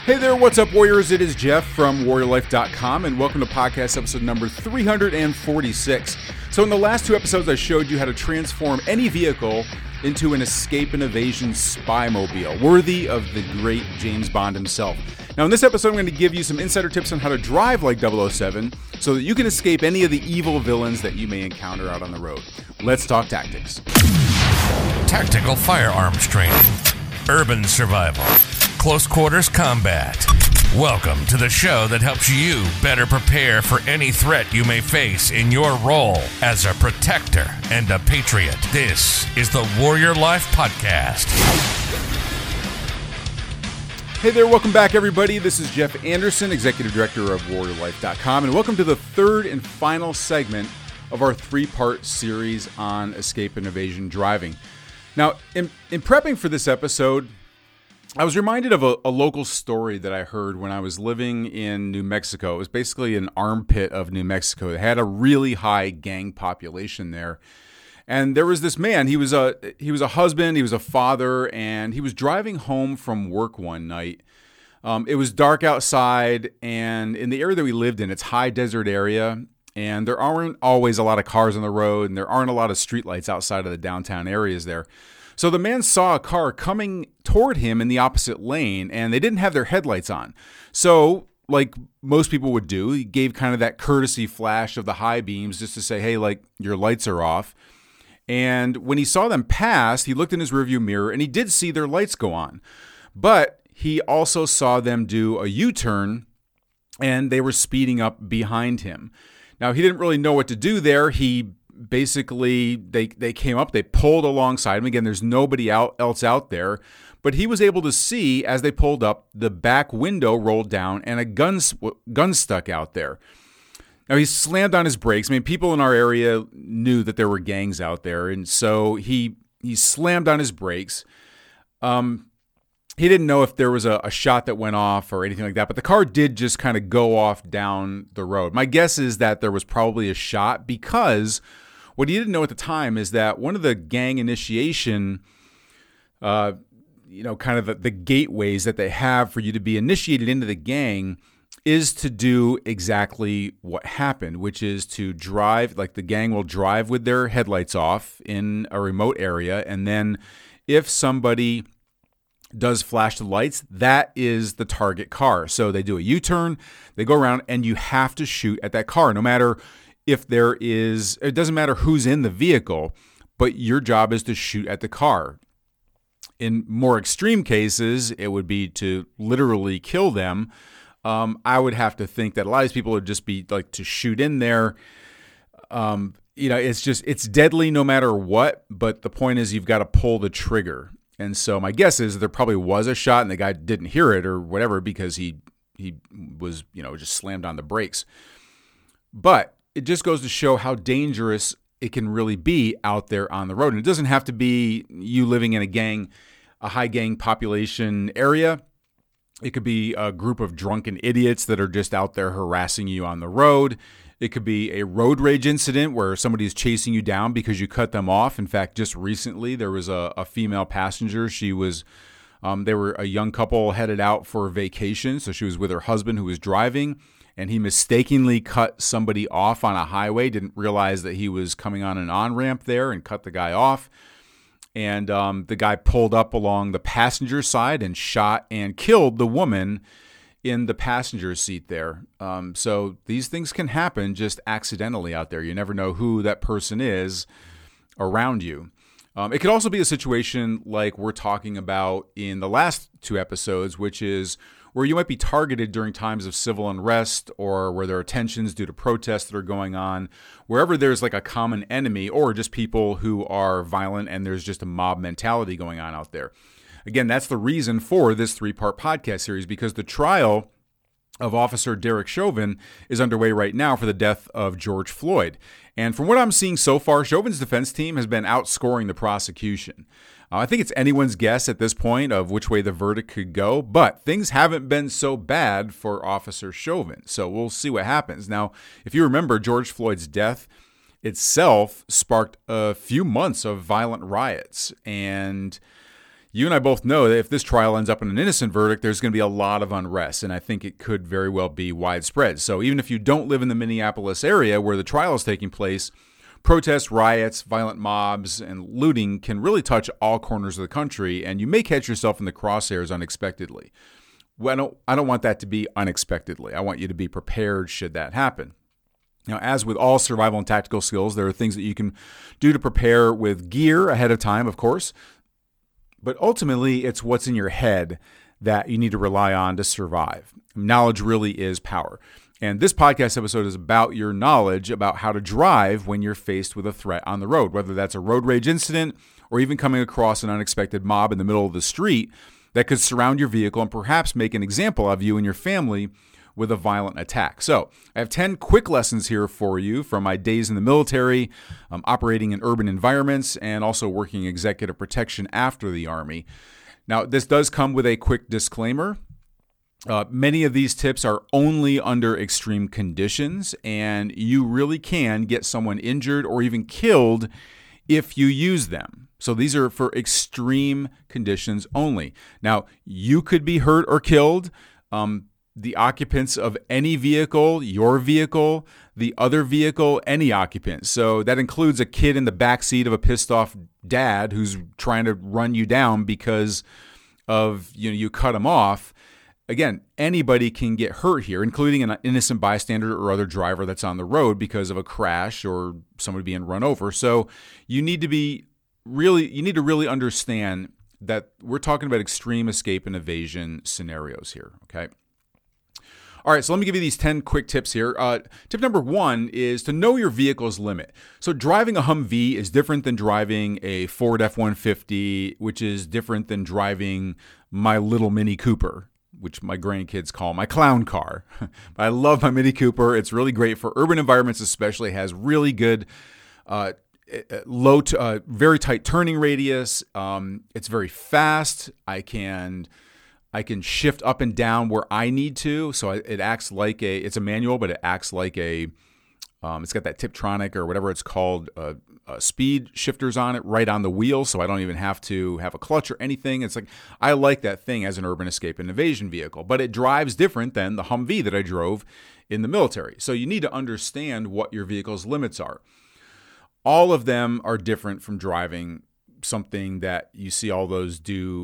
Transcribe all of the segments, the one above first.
Hey there, what's up, Warriors? It is Jeff from WarriorLife.com, and welcome to podcast episode number 346. So in the last two episodes, I showed you how to transform any vehicle into an escape and evasion spy mobile, worthy of the great James Bond himself. Now in this episode, I'm going to give you some insider tips on how to drive like 007 so that you can escape any of the evil villains that you may encounter out on the road. Let's talk tactics. Tactical firearms training, urban survival, close quarters combat. Welcome to the show that helps you better prepare for any threat you may face in your role as a protector and a patriot. This is the Warrior Life Podcast. Hey there, welcome back everybody. This is Jeff Anderson, Executive Director of WarriorLife.com, and welcome to the third and final segment of our three-part series on escape and evasion driving. Now, in prepping for this episode, I was reminded of a local story that I heard when I was living in New Mexico. It was basically an armpit of New Mexico. It had a really high gang population there. And there was this man, he was a husband, he was a father, and he was driving home from work one night. It was dark outside, and in the area that we lived in, it's high desert area, and there aren't always a lot of cars on the road, and there aren't a lot of streetlights outside of the downtown areas there. So the man saw a car coming toward him in the opposite lane, and they didn't have their headlights on. So, like most people would do, he gave kind of that courtesy flash of the high beams just to say, hey, like, your lights are off. And when he saw them pass, he looked in his rearview mirror, and he did see their lights go on. But he also saw them do a U-turn, and they were speeding up behind him. Now, he didn't really know what to do there. He basically, they came up, they pulled alongside him. Again, there's nobody else out there, but he was able to see as they pulled up, the back window rolled down and a gun stuck out there. Now, he slammed on his brakes. I mean, people in our area knew that there were gangs out there, and so he slammed on his brakes. He didn't know if there was a shot that went off or anything like that, but the car did just kind of go off down the road. My guess is that there was probably a shot, because what he didn't know at the time is that one of the gang initiation, kind of the gateways that they have for you to be initiated into the gang is to do exactly what happened, which is to drive, like the gang will drive with their headlights off in a remote area, and then if somebody does flash the lights, that is the target car. So they do a U-turn, they go around, and you have to shoot at that car, no matter if it doesn't matter who's in the vehicle, but your job is to shoot at the car. In more extreme cases, it would be to literally kill them. I would have to think that a lot of these people would just be like to shoot in there. It's deadly no matter what, but the point is you've got to pull the trigger. And so my guess is there probably was a shot and the guy didn't hear it or whatever because he was, just slammed on the brakes. But it just goes to show how dangerous it can really be out there on the road. And it doesn't have to be you living in a high gang population area. It could be a group of drunken idiots that are just out there harassing you on the road. It could be a road rage incident where somebody is chasing you down because you cut them off. In fact, just recently there was a female passenger. She was, they were a young couple headed out for a vacation. So she was with her husband who was driving, and he mistakenly cut somebody off on a highway, didn't realize that he was coming on an on-ramp there and cut the guy off. And the guy pulled up along the passenger side and shot and killed the woman in the passenger seat there. So these things can happen just accidentally out there. You never know who that person is around you. It could also be a situation like we're talking about in the last two episodes, which is where you might be targeted during times of civil unrest or where there are tensions due to protests that are going on, wherever there's like a common enemy or just people who are violent and there's just a mob mentality going on out there. Again, that's the reason for this three-part podcast series, because the trial of Officer Derek Chauvin is underway right now for the death of George Floyd. And from what I'm seeing so far, Chauvin's defense team has been outscoring the prosecution. I think it's anyone's guess at this point of which way the verdict could go, but things haven't been so bad for Officer Chauvin. So we'll see what happens. Now, if you remember, George Floyd's death itself sparked a few months of violent riots. And you and I both know that if this trial ends up in an innocent verdict, there's going to be a lot of unrest, and I think it could very well be widespread. So even if you don't live in the Minneapolis area where the trial is taking place, protests, riots, violent mobs, and looting can really touch all corners of the country, and you may catch yourself in the crosshairs unexpectedly. Well, I don't want that to be unexpectedly. I want you to be prepared should that happen. Now, as with all survival and tactical skills, there are things that you can do to prepare with gear ahead of time, of course. But ultimately, it's what's in your head that you need to rely on to survive. Knowledge really is power. And this podcast episode is about your knowledge about how to drive when you're faced with a threat on the road, whether that's a road rage incident or even coming across an unexpected mob in the middle of the street that could surround your vehicle and perhaps make an example of you and your family with a violent attack. So I have 10 quick lessons here for you from my days in the military, operating in urban environments, and also working executive protection after the Army. Now, this does come with a quick disclaimer. Many of these tips are only under extreme conditions, and you really can get someone injured or even killed if you use them. So these are for extreme conditions only. Now, you could be hurt or killed. The occupants of any vehicle, your vehicle, the other vehicle, any occupant. So that includes a kid in the backseat of a pissed off dad who's trying to run you down because of, you cut him off. Again, anybody can get hurt here, including an innocent bystander or other driver that's on the road because of a crash or somebody being run over. So you need to really understand that we're talking about extreme escape and evasion scenarios here, okay? All right, so let me give you these 10 quick tips here. Tip number 1 is to know your vehicle's limit. So driving a Humvee is different than driving a Ford F-150, which is different than driving my little Mini Cooper, which my grandkids call my clown car. I love my Mini Cooper. It's really great for urban environments, especially. It has really good very tight turning radius. It's very fast. I can shift up and down where I need to. So it acts like it's a manual, but it acts like it's got that Tiptronic or whatever it's called, speed shifters on it right on the wheel. So I don't even have to have a clutch or anything. It's like, I like that thing as an urban escape and evasion vehicle, but it drives different than the Humvee that I drove in the military. So you need to understand what your vehicle's limits are. All of them are different from driving something that you see all those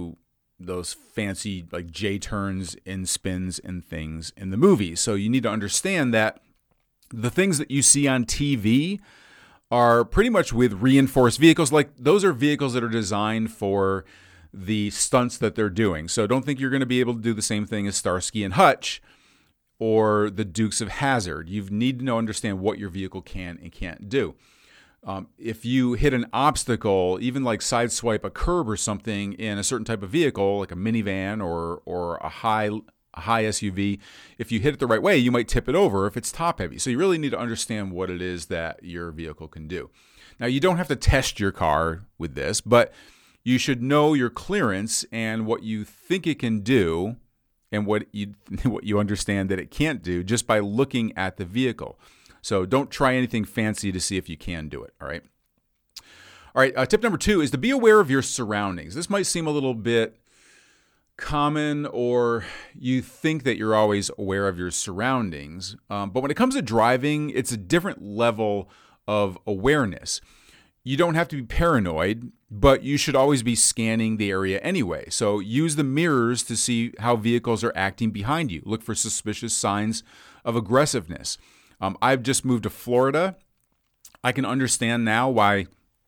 fancy like J-turns and spins and things in the movies. So you need to understand that the things that you see on TV are pretty much with reinforced vehicles. Like those are vehicles that are designed for the stunts that they're doing. So don't think you're going to be able to do the same thing as Starsky and Hutch or the Dukes of Hazzard. You need to understand what your vehicle can and can't do. If you hit an obstacle, even like sideswipe a curb or something in a certain type of vehicle, like a minivan or a high SUV, if you hit it the right way, you might tip it over if it's top heavy. So you really need to understand what it is that your vehicle can do. Now, you don't have to test your car with this, but you should know your clearance and what you think it can do and what you understand that it can't do just by looking at the vehicle. So don't try anything fancy to see if you can do it, all right? All right, tip number 2 is to be aware of your surroundings. This might seem a little bit common, or you think that you're always aware of your surroundings. But when it comes to driving, it's a different level of awareness. You don't have to be paranoid, but you should always be scanning the area anyway. So use the mirrors to see how vehicles are acting behind you. Look for suspicious signs of aggressiveness. I've just moved to Florida. I can understand now why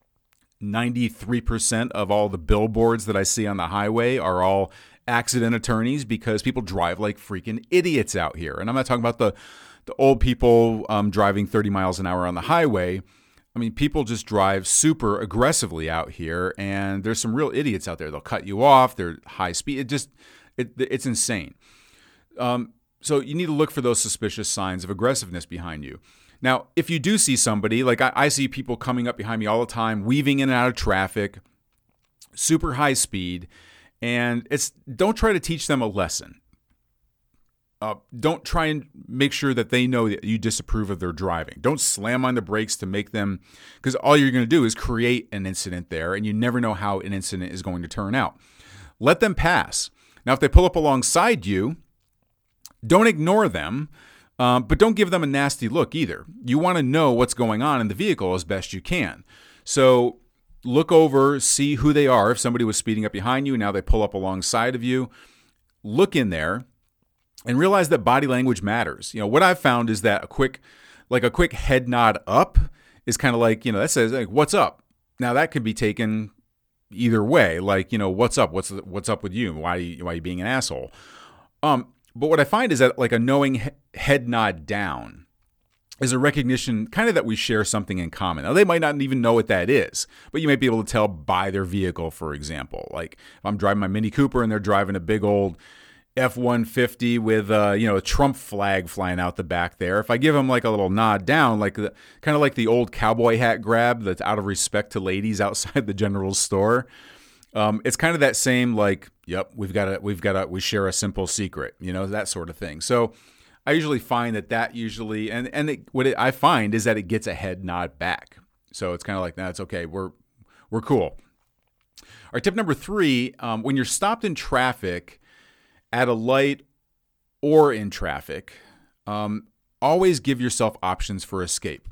93% of all the billboards that I see on the highway are all accident attorneys, because people drive like freaking idiots out here. And I'm not talking about the old people driving 30 miles an hour on the highway. I mean, people just drive super aggressively out here, and there's some real idiots out there. They'll cut you off. They're high speed. It's insane. So you need to look for those suspicious signs of aggressiveness behind you. Now, if you do see somebody, like I see people coming up behind me all the time, weaving in and out of traffic, super high speed, and don't try to teach them a lesson. Don't try and make sure that they know that you disapprove of their driving. Don't slam on the brakes to make them, because all you're going to do is create an incident there, and you never know how an incident is going to turn out. let them pass. Now, if they pull up alongside you, don't ignore them, but don't give them a nasty look either. You want to know what's going on in the vehicle as best you can. So look over, see who they are. If somebody was speeding up behind you and now they pull up alongside of you, look in there and realize that body language matters. What I've found is that a quick head nod up is kind of like, that says, like, what's up? Now that could be taken either way, like, what's up? What's up with you? Why are you being an asshole? But what I find is that like a knowing head nod down is a recognition kind of that we share something in common. Now, they might not even know what that is, but you might be able to tell by their vehicle, for example. Like if I'm driving my Mini Cooper and they're driving a big old F-150 with a Trump flag flying out the back there. If I give them like a little nod down, like kind of like the old cowboy hat grab that's out of respect to ladies outside the general store, it's kind of that same like, yep, we share a simple secret, that sort of thing. So I usually find that usually, I find is that it gets a head nod back. So it's kind of like, it's okay, we're cool. All right, tip number 3, when you're stopped in traffic, at a light or in traffic, always give yourself options for escape.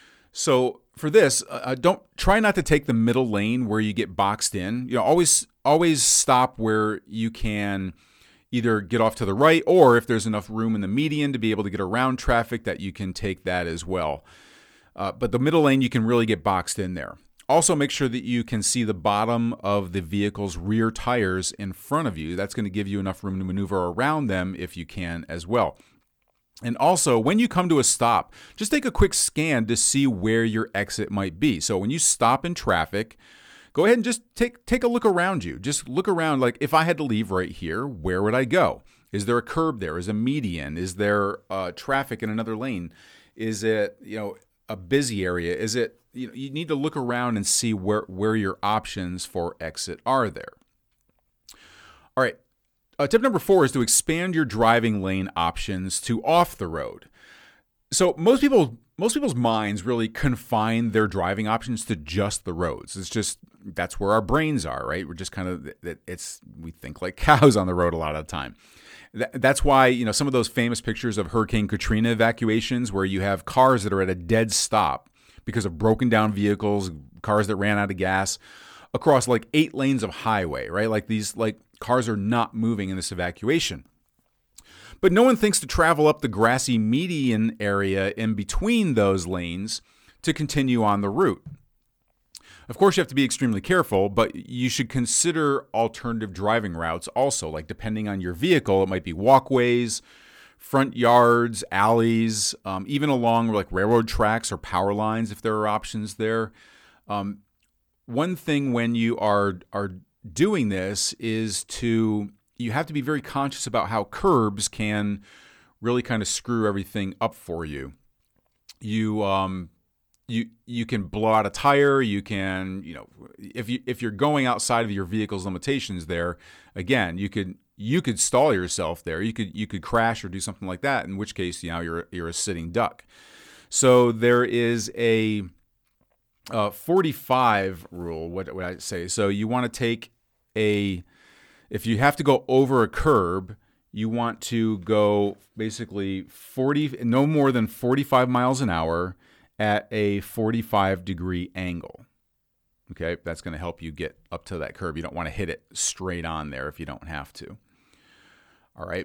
So for this, try not to take the middle lane where you get boxed in. Always stop where you can either get off to the right, or if there's enough room in the median to be able to get around traffic, that you can take that as well. But the middle lane, you can really get boxed in there. Also, make sure that you can see the bottom of the vehicle's rear tires in front of you. That's going to give you enough room to maneuver around them if you can as well. And also, when you come to a stop, just take a quick scan to see where your exit might be. So when you stop in traffic, go ahead and just take a look around you. Just look around, like if I had to leave right here, where would I go? Is there a curb there? Is a median? Is there traffic in another lane? Is it a busy area? Is it you need to look around and see where your options for exit are there. All right. Tip number 4 is to expand your driving lane options to off the road. So most people's minds really confine their driving options to just the roads. It's just that's where our brains are, right? We're just kind of we think like cows on the road a lot of the time. That's why some of those famous pictures of Hurricane Katrina evacuations where you have cars that are at a dead stop because of broken down vehicles, cars that ran out of gas across like 8 lanes of highway, right? Like these cars are not moving in this evacuation. But no one thinks to travel up the grassy median area in between those lanes to continue on the route. Of course, you have to be extremely careful, but you should consider alternative driving routes also. Like depending on your vehicle, it might be walkways, front yards, alleys, even along like railroad tracks or power lines if there are options there. One thing when you are doing this is you have to be very conscious about how curbs can really kind of screw everything up for you. You can blow out a tire. You can, if you're going outside of your vehicle's limitations there, again, you could stall yourself there. You could crash or do something like that, in which case, you're a sitting duck. So there is a 45 rule. What would I say? So you want to take if you have to go over a curb, you want to go basically no more than 45 miles an hour at a 45-degree angle. Okay, that's going to help you get up to that curb. You don't want to hit it straight on there if you don't have to. All right.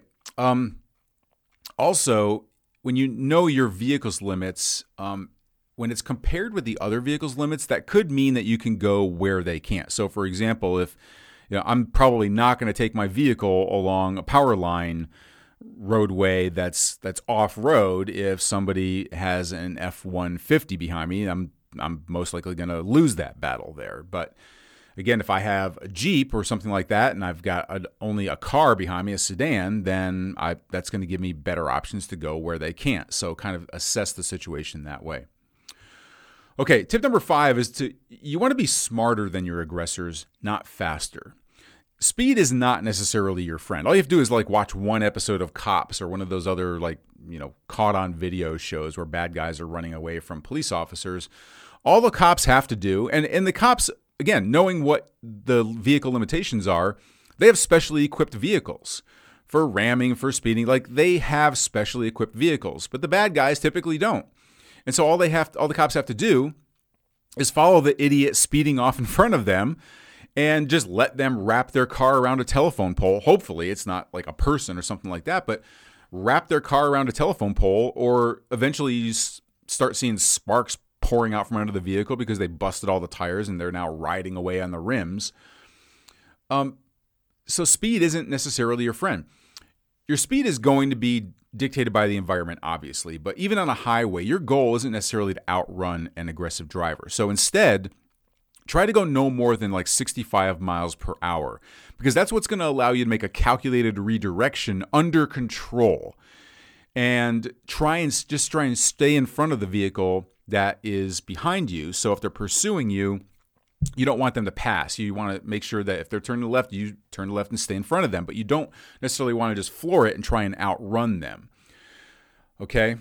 Also, when you know your vehicle's limits, when it's compared with the other vehicle's limits, that could mean that you can go where they can't. So, for example, if I'm probably not going to take my vehicle along a power line roadway that's off-road. If somebody has an F-150 behind me, I'm most likely going to lose that battle there. But again, if I have a Jeep or something like that, and I've got only a car behind me, a sedan, then that's going to give me better options to go where they can't. So kind of assess the situation that way. Okay, tip number 5 is you want to be smarter than your aggressors, not faster. Speed is not necessarily your friend. All you have to do is watch one episode of Cops or one of those other caught on video shows where bad guys are running away from police officers. All the cops have to do, and the cops, again, knowing what the vehicle limitations are, They have specially equipped vehicles for ramming, for speeding. Like, they have specially equipped vehicles, but the bad guys typically don't. And so all the cops have to do is follow the idiot speeding off in front of them and just let them wrap their car around a telephone pole. Hopefully it's not like a person or something like that, but wrap their car around a telephone pole, or eventually you start seeing sparks pouring out from under the vehicle because they busted all the tires and they're now riding away on the rims. So speed isn't necessarily your friend. Your speed is going to be dictated by the environment, obviously, but even on a highway, your goal isn't necessarily to outrun an aggressive driver. So instead, try to go no more than like 65 miles per hour, because that's what's going to allow you to make a calculated redirection under control, and try and stay in front of the vehicle that is behind you. So if they're pursuing you, you don't want them to pass. You want to make sure that if they're turning left, you turn left and stay in front of them, but you don't necessarily want to just floor it and try and outrun them. Okay?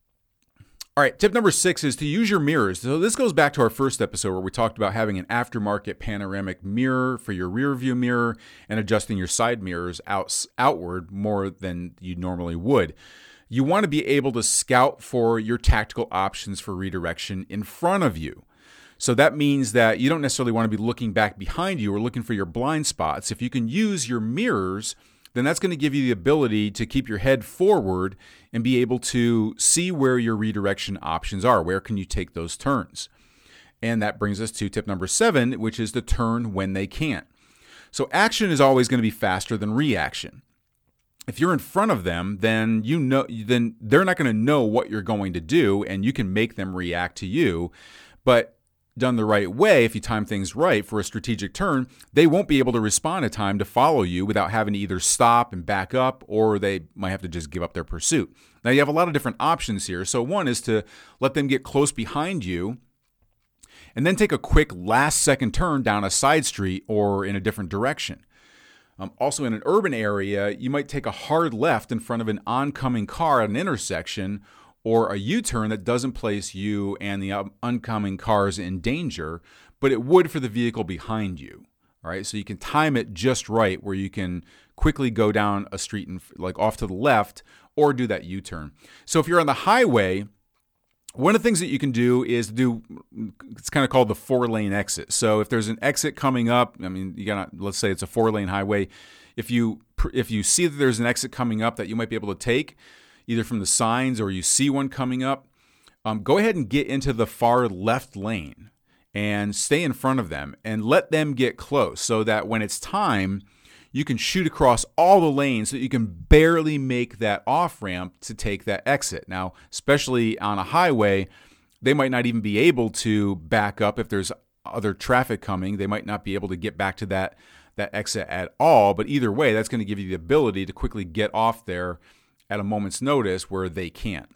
All right, tip number 6 is to use your mirrors. So this goes back to our first episode where we talked about having an aftermarket panoramic mirror for your rear view mirror and adjusting your side mirrors outward more than you normally would. You want to be able to scout for your tactical options for redirection in front of you. So that means that you don't necessarily want to be looking back behind you or looking for your blind spots. If you can use your mirrors, then that's going to give you the ability to keep your head forward and be able to see where your redirection options are. Where can you take those turns? And that brings us to tip number 7, which is to turn when they can't. So action is always going to be faster than reaction. If you're in front of them, then they're not going to know what you're going to do, and you can make them react to you. But done the right way, if you time things right for a strategic turn, they won't be able to respond in time to follow you without having to either stop and back up, or they might have to just give up their pursuit. Now, you have a lot of different options here. So one is to let them get close behind you and then take a quick last-second turn down a side street or in a different direction. Also, in an urban area, you might take a hard left in front of an oncoming car at an intersection, or a U-turn that doesn't place you and the oncoming cars in danger, but it would for the vehicle behind you. All right, so you can time it just right where you can quickly go down a street and like off to the left, or do that U-turn. So if you're on the highway, one of the things that you can do is it's kind of called the 4-lane exit. So if there's an exit coming up, let's say it's a 4-lane highway. If you see that there's an exit coming up that you might be able to take, either from the signs or you see one coming up, go ahead and get into the far left lane and stay in front of them and let them get close so that when it's time, you can shoot across all the lanes so that you can barely make that off-ramp to take that exit. Now, especially on a highway, they might not even be able to back up if there's other traffic coming. They might not be able to get back to that exit at all, but either way, that's going to give you the ability to quickly get off there at a moment's notice where they can't.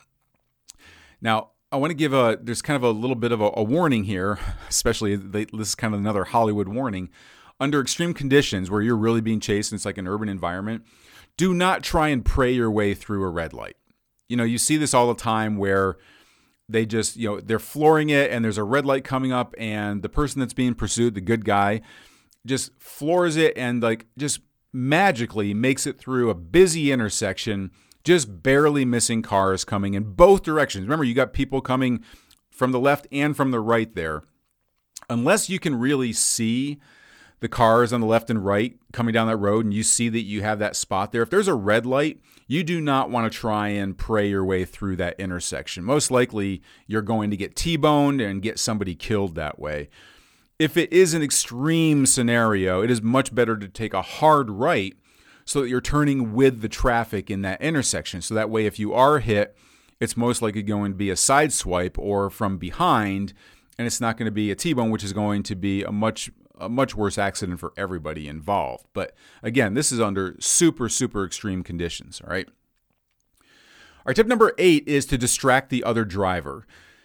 Now, I want to give there's kind of a little bit of a warning here, especially this is kind of another Hollywood warning. Under extreme conditions where you're really being chased and it's like an urban environment, do not try and pray your way through a red light. You see this all the time where they just, they're flooring it and there's a red light coming up and the person that's being pursued, the good guy, just floors it and like just magically makes it through a busy intersection, just barely missing cars coming in both directions. Remember, you got people coming from the left and from the right there. Unless you can really see the cars on the left and right coming down that road and you see that you have that spot there, if there's a red light, you do not want to try and pray your way through that intersection. Most likely, you're going to get T-boned and get somebody killed that way. If it is an extreme scenario, it is much better to take a hard right so that you're turning with the traffic in that intersection. So that way, if you are hit, it's most likely going to be a side swipe or from behind, and it's not going to be a T-bone, which is going to be a much worse accident for everybody involved. But again, this is under super, super extreme conditions, all right? All right, tip number 8 is to distract the other driver.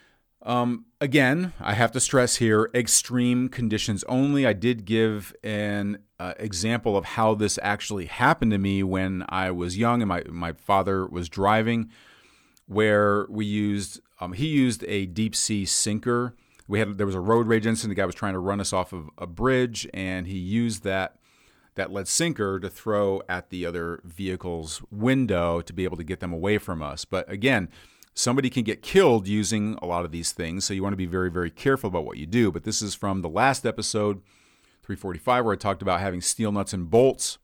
Again, I have to stress here, extreme conditions only. I did give an example of how this actually happened to me when I was young and my father was driving, where he used a deep sea sinker. There was a road rage incident. The guy was trying to run us off of a bridge, and he used that that lead sinker to throw at the other vehicle's window to be able to get them away from us. But again, somebody can get killed using a lot of these things, so you want to be very, very careful about what you do. But this is from the last episode, 345, where I talked about having steel nuts and bolts.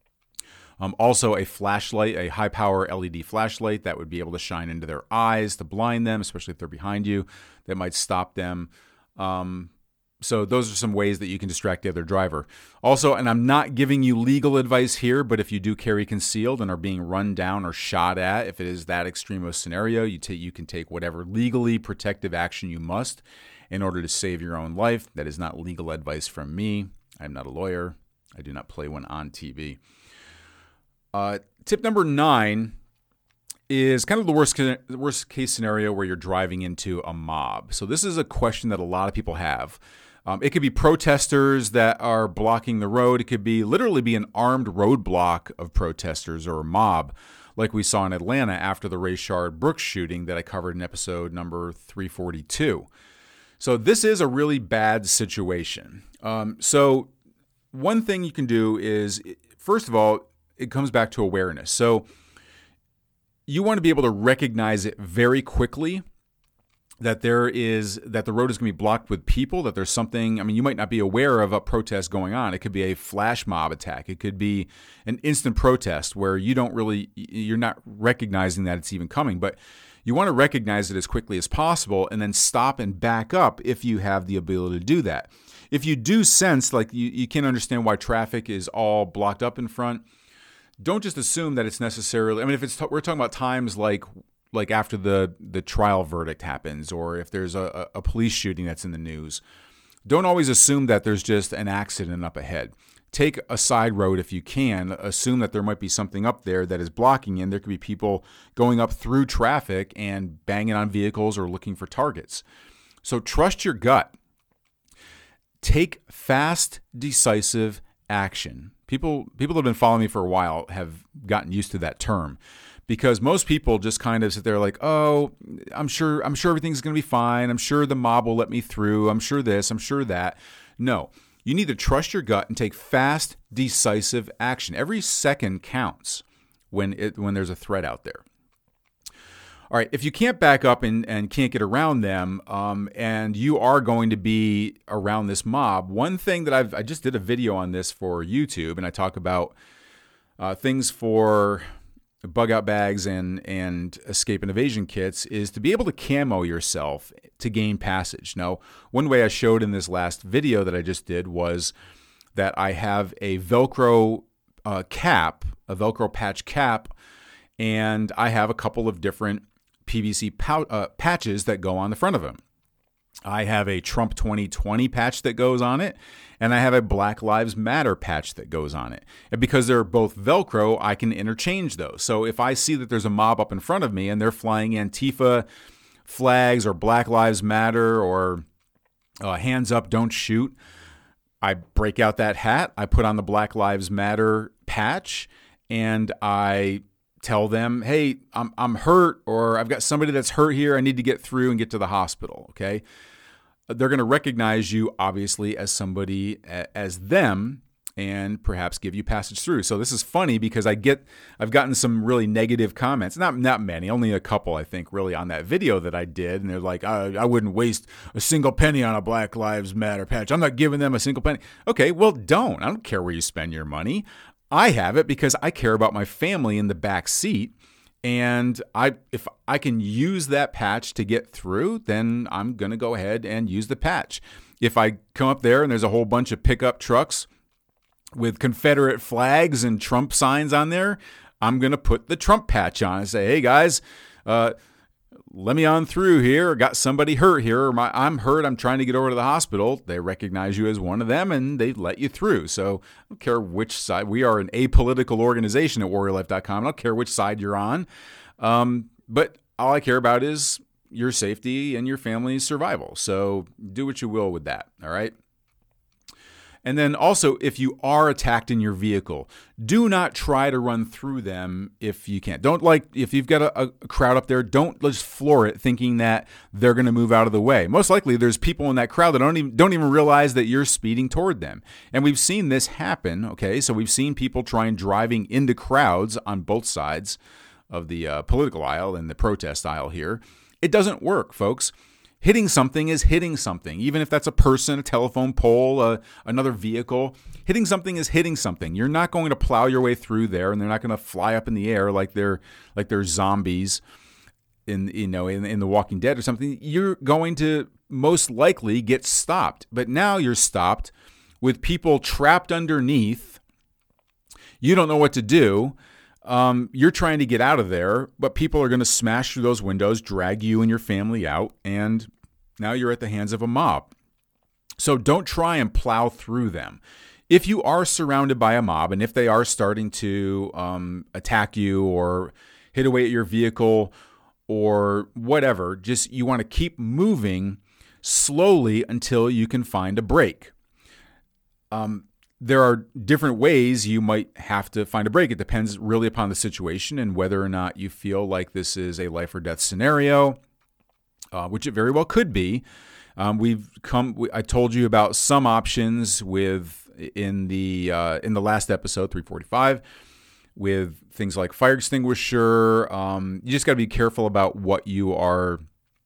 Also a flashlight, a high-power LED flashlight that would be able to shine into their eyes to blind them, especially if they're behind you. That might stop them. So those are some ways that you can distract the other driver. Also, and I'm not giving you legal advice here, but if you do carry concealed and are being run down or shot at, if it is that extreme of a scenario, you can take whatever legally protective action you must in order to save your own life. That is not legal advice from me. I'm not a lawyer. I do not play one on TV. Tip number 9 is kind of the worst case scenario where you're driving into a mob. So this is a question that a lot of people have. It could be protesters that are blocking the road. It could be literally be an armed roadblock of protesters or a mob, like we saw in Atlanta after the Rayshard Brooks shooting that I covered in episode number 342. So this is a really bad situation. So one thing you can do is, first of all, it comes back to awareness. So you want to be able to recognize it very quickly that the road is going to be blocked with people, that there's something, I mean, you might not be aware of a protest going on. It could be a flash mob attack. It could be an instant protest where you're not recognizing that it's even coming, but you want to recognize it as quickly as possible and then stop and back up if you have the ability to do that. If you do sense, like you can't understand why traffic is all blocked up in front, don't just assume that it's necessarily, I mean, if we're talking about times like after the trial verdict happens, or if there's a police shooting that's in the news, don't always assume that there's just an accident up ahead. Take a side road if you can. Assume that there might be something up there that is blocking, and there could be people going up through traffic and banging on vehicles or looking for targets. So trust your gut. Take fast, decisive action. People that have been following me for a while have gotten used to that term, because most people just kind of sit there like, oh, I'm sure everything's going to be fine. I'm sure the mob will let me through. I'm sure this, I'm sure that. No, you need to trust your gut and take fast, decisive action. Every second counts when there's a threat out there. All right, if you can't back up and can't get around them, and you are going to be around this mob, one thing that I just did a video on this for YouTube, and I talk about things for bug out bags and escape and evasion kits, is to be able to camo yourself to gain passage. Now, one way I showed in this last video that I just did was that I have a Velcro cap, a Velcro patch cap, and I have a couple of different PVC patches that go on the front of them. I have a Trump 2020 patch that goes on it, and I have a Black Lives Matter patch that goes on it. And because they're both Velcro, I can interchange those. So if I see that there's a mob up in front of me and they're flying Antifa flags or Black Lives Matter or hands up, don't shoot, I break out that hat, I put on the Black Lives Matter patch, and I tell them, hey, I'm hurt, or I've got somebody that's hurt here. I need to get through and get to the hospital. Okay. They're going to recognize you obviously as somebody as them and perhaps give you passage through. So this is funny because I've gotten some really negative comments, not many, only a couple, I think, really on that video that I did. And they're like, I wouldn't waste a single penny on a Black Lives Matter patch. I'm not giving them a single penny. Okay, well, don't. I don't care where you spend your money. I have it because I care about my family in the back seat, and if I can use that patch to get through, then I'm going to go ahead and use the patch. If I come up there and there's a whole bunch of pickup trucks with Confederate flags and Trump signs on there, I'm going to put the Trump patch on and say, hey guys, let me on through here. I got somebody hurt here, or I'm hurt. I'm trying to get over to the hospital. They recognize you as one of them, and they let you through. So I don't care which side. We are an apolitical organization at warriorlife.com. I don't care which side you're on. But all I care about is your safety and your family's survival. So do what you will with that. All right. And then also, if you are attacked in your vehicle, do not try to run through them if you can't. Don't if you've got a crowd up there, don't just floor it thinking that they're going to move out of the way. Most likely there's people in that crowd that don't even realize that you're speeding toward them. And we've seen this happen, okay? So we've seen people trying driving into crowds on both sides of the political aisle and the protest aisle here. It doesn't work, folks. Hitting something is hitting something, even if that's a person, a telephone pole, another vehicle. Hitting something is hitting something. You're not going to plow your way through there, and they're not going to fly up in the air like they're zombies in The Walking Dead or something. You're going to most likely get stopped. But now you're stopped with people trapped underneath. You don't know what to do. You're trying to get out of there, but people are going to smash through those windows, drag you and your family out, and now you're at the hands of a mob. So don't try and plow through them. If you are surrounded by a mob, and if they are starting to attack you or hit away at your vehicle or whatever, just you want to keep moving slowly until you can find a break. There are different ways you might have to find a break. It depends really upon the situation and whether or not you feel like this is a life or death scenario, which it very well could be. I told you about some options in the last episode, 345, with things like fire extinguisher. You just got to be careful about what you're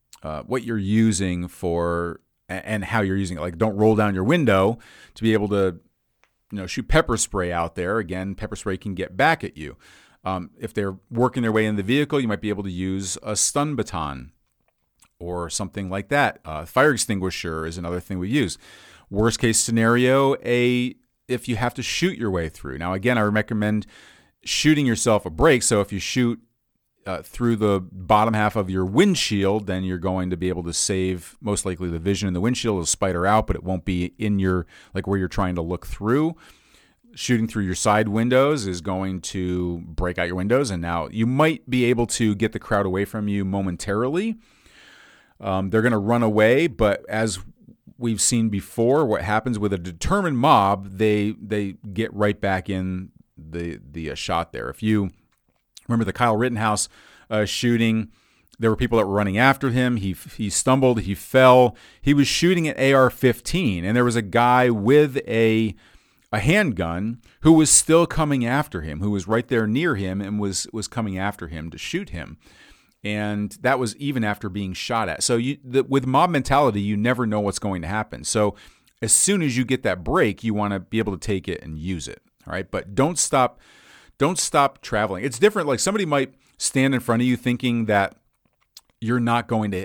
using for and how you're using it. Like, don't roll down your window to be able to shoot pepper spray out there. Again, pepper spray can get back at you. If they're working their way in the vehicle, you might be able to use a stun baton or something like that. Fire extinguisher is another thing we use. Worst case scenario, if you have to shoot your way through. Now, again, I recommend shooting yourself a break. So if you shoot through the bottom half of your windshield, then you're going to be able to save most likely the vision in the windshield. It'll spider out, but it won't be in your, where you're trying to look through. Shooting through your side windows is going to break out your windows, and now you might be able to get the crowd away from you momentarily. They're going to run away, but as we've seen before, what happens with a determined mob, they get right back in the shot there. If you remember the Kyle Rittenhouse shooting, there were people that were running after him. He stumbled, he fell. He was shooting at AR-15, and there was a guy with a handgun who was still coming after him, who was right there near him and was coming after him to shoot him. And that was even after being shot at. So with mob mentality, you never know what's going to happen. So as soon as you get that break, you want to be able to take it and use it. All right, but don't stop traveling. It's different. Like, somebody might stand in front of you thinking that you're not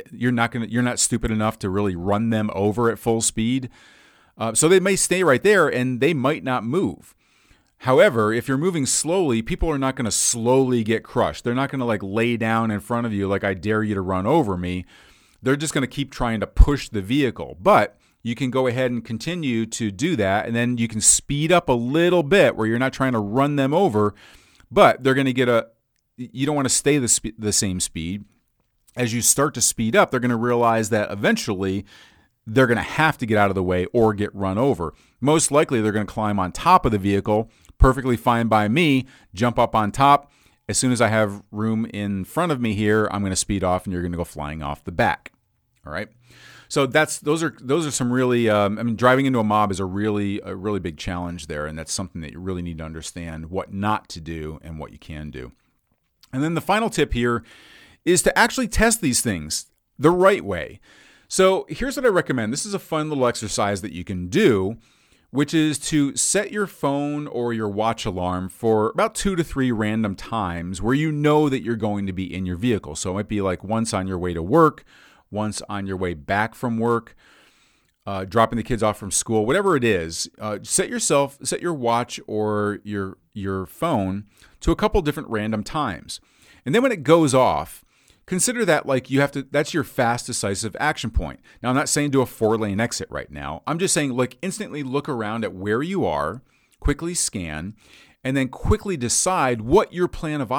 stupid enough to really run them over at full speed. So they may stay right there and they might not move. However, if you're moving slowly, people are not going to slowly get crushed. They're not going to lay down in front of you like, I dare you to run over me. They're just going to keep trying to push the vehicle. But you can go ahead and continue to do that, and then you can speed up a little bit where you're not trying to run them over, but they're going to you don't want to stay the same speed. As you start to speed up, they're going to realize that eventually they're going to have to get out of the way or get run over. Most likely, they're going to climb on top of the vehicle, perfectly fine by me, jump up on top. As soon as I have room in front of me here, I'm going to speed off, and you're going to go flying off the back. All right. So those are some really, driving into a mob is a really big challenge there, and that's something that you really need to understand what not to do and what you can do. And then the final tip here is to actually test these things the right way. So here's what I recommend. This is a fun little exercise that you can do, which is to set your phone or your watch alarm for about 2 to 3 random times where you know that you're going to be in your vehicle. So it might be like once on your way to work, once on your way back from work, dropping the kids off from school, whatever it is. Set your watch or your phone to a couple different random times. And then when it goes off, consider that that's your fast, decisive action point. Now, I'm not saying do a 4-lane exit right now. I'm just saying, instantly look around at where you are, quickly scan, and then quickly decide what your plan of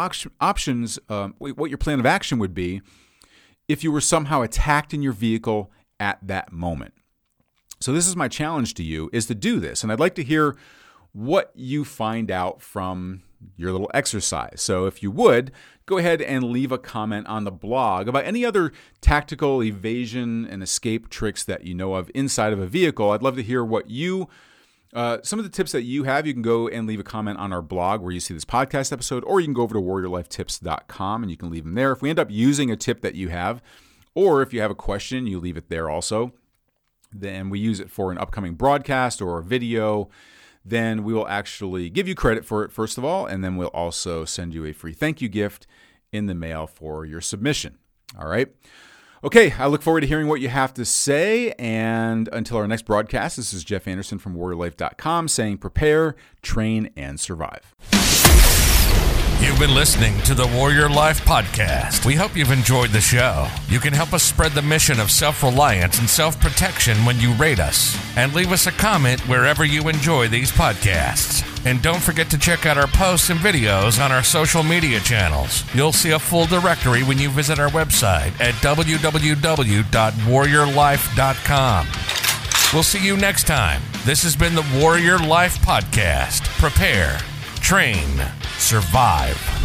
what your plan of action would be if you were somehow attacked in your vehicle at that moment. So this is my challenge to you, is to do this. And I'd like to hear what you find out from your little exercise. So if you would, go ahead and leave a comment on the blog about any other tactical evasion and escape tricks that you know of inside of a vehicle. I'd love to hear what some of the tips that you have. You can go and leave a comment on our blog where you see this podcast episode, or you can go over to warriorlifetips.com and you can leave them there. If we end up using a tip that you have, or if you have a question, you leave it there also. Then we use it for an upcoming broadcast or a video. Then we will actually give you credit for it, first of all, and then we'll also send you a free thank you gift in the mail for your submission. All right? Okay, I look forward to hearing what you have to say, and until our next broadcast, this is Jeff Anderson from warriorlife.com saying prepare, train, and survive. You've been listening to the Warrior Life Podcast. We hope you've enjoyed the show. You can help us spread the mission of self-reliance and self-protection when you rate us and leave us a comment wherever you enjoy these podcasts. And don't forget to check out our posts and videos on our social media channels. You'll see a full directory when you visit our website at www.warriorlife.com. We'll see you next time. This has been the Warrior Life Podcast. Prepare, train, survive.